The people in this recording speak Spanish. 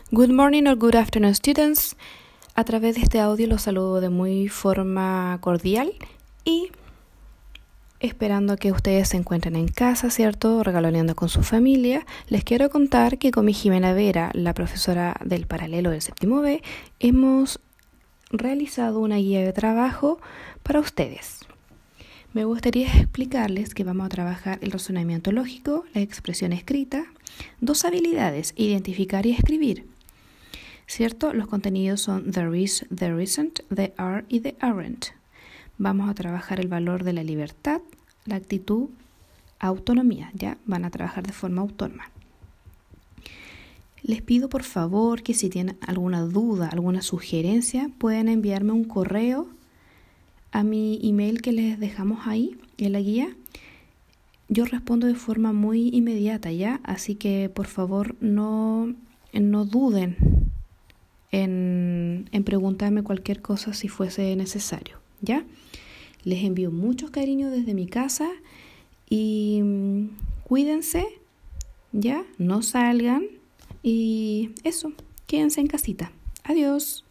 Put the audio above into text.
Good morning or good afternoon, students. A través de este audio los saludo de muy forma cordial y esperando que ustedes se encuentren en casa, ¿cierto? Regaloneando con su familia. Les quiero contar que con mi Jimena Vera, la profesora del paralelo del séptimo B, hemos realizado una guía de trabajo para ustedes. Me gustaría explicarles que vamos a trabajar el razonamiento lógico, la expresión escrita, dos habilidades, identificar y escribir. ¿Cierto? Los contenidos son there is, there isn't, there are y there aren't. Vamos a trabajar el valor de la libertad, la actitud, autonomía. Ya van a trabajar de forma autónoma. Les pido por favor que si tienen alguna duda, alguna sugerencia, pueden enviarme un correo a mi email que les dejamos ahí en la guía. Yo respondo de forma muy inmediata, ¿ya? Así que por favor no duden en preguntarme cualquier cosa si fuese necesario, ¿ya? Les envío muchos cariños desde mi casa y cuídense, ¿ya? No salgan y eso, quédense en casita. Adiós.